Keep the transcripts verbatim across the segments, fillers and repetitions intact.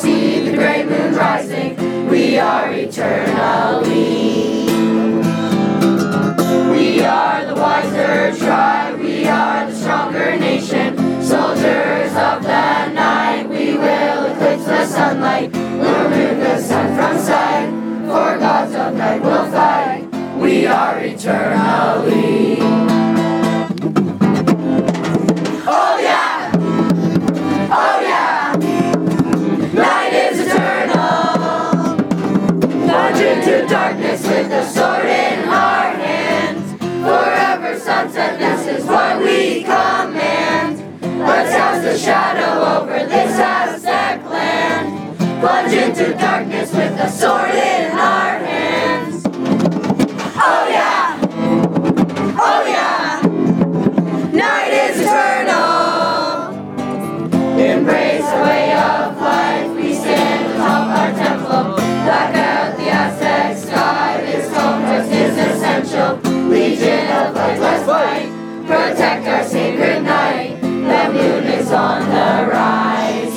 see the great moon rising. We are eternally. We are the wiser tribe, we are the stronger nation. Soldiers of the night, we will eclipse the sunlight. We'll remove the sun from sight, for gods of night will fight. We are eternally. Oh yeah! Oh yeah! Night is eternal. Plunge into darkness with the sword in our hands. Forever sunset, this is what we command. Let's cast a shadow over this Aztec land. Plunge into darkness with the sword in our hands. Oh yeah! Oh yeah! Night is eternal. Embrace a way of life. We stand atop our temple. Black out the Aztec sky. This contrast is essential. Legion of light, let's fight. Protect our sacred night. The moon is on the rise.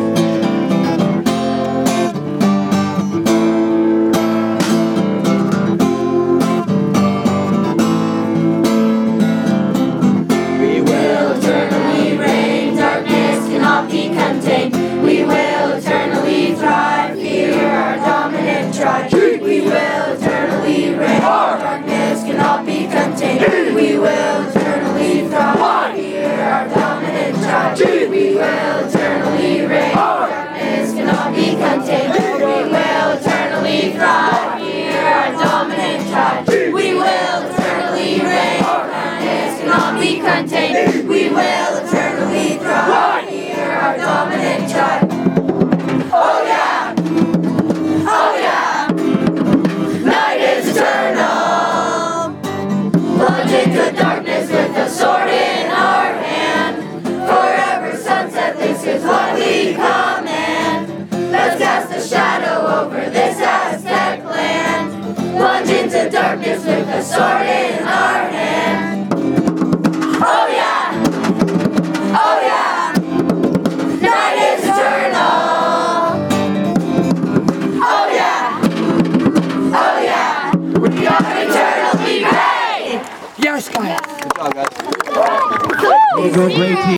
We will eternally reign. Darkness cannot be contained. We will eternally thrive. Here our dominant tribe. We will eternally reign. Darkness cannot be contained. We will eternally thrive. Here our dominant tribe. We will eternally reign. Darkness cannot be contained. We will eternally thrive. Here our dominant tribe. We will eternally reign. Darkness cannot be contained. We will eternally thrive. Here our dominant tribe. Oh yeah! Oh yeah! Night is eternal. Plunge into darkness with the sword in our hand. Forever sunset, this is what we command. Let's cast a shadow over this Aztec land. Plunge into darkness with the sword in our hand. Oh yeah! Oh yeah! Night is eternal. Oh yeah! Oh yeah! We are eternally great! Yes, guys. Good job, guys. You're doing great, team.